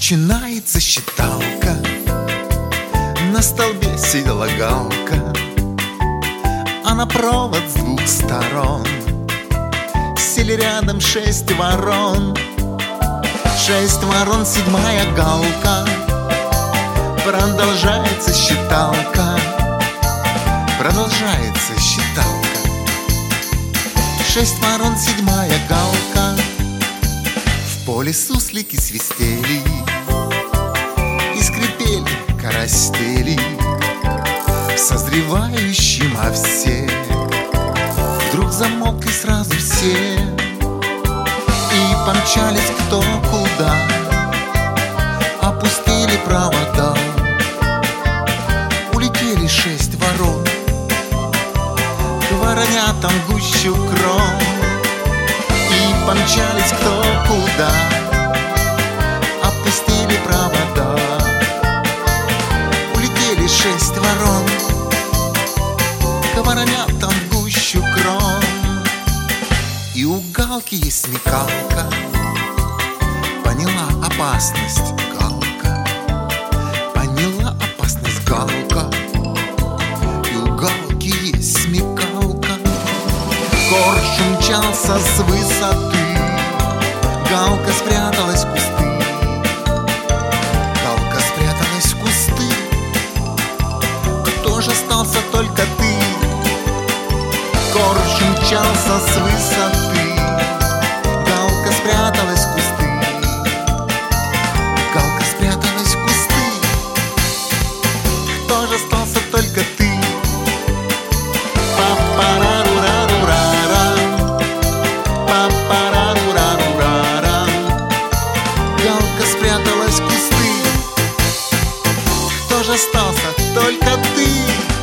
Начинается считалка, на столбе сидела галка, а на провод с двух сторон сели рядом 6 ворон. 6 ворон, 7-я галка. Продолжается считалка, продолжается считалка. 6 ворон, 7-я галка. В поле суслики свистели и скрипели карастели в созревающем овсе. Вдруг замолкли сразу все и помчались кто куда, опустили провода. Улетели 6 ворон к воронятам гущу крон и помчались кто куда, опустили провода. Улетели 6 ворон к воронятам гущу крон. И у галки есть смекалка, поняла опасность галка, поняла опасность галка. И у галки есть смекалка. Корж умчался с высоты, галка спряталась в кусты. Галка спряталась в кусты. Кто же остался? Только ты. Корж умчался с высоты, галка спряталась в кусты. Галка спряталась в кусты. Кто же остался? Только ты. Галка спряталась в кусты. Кто же остался? Только ты.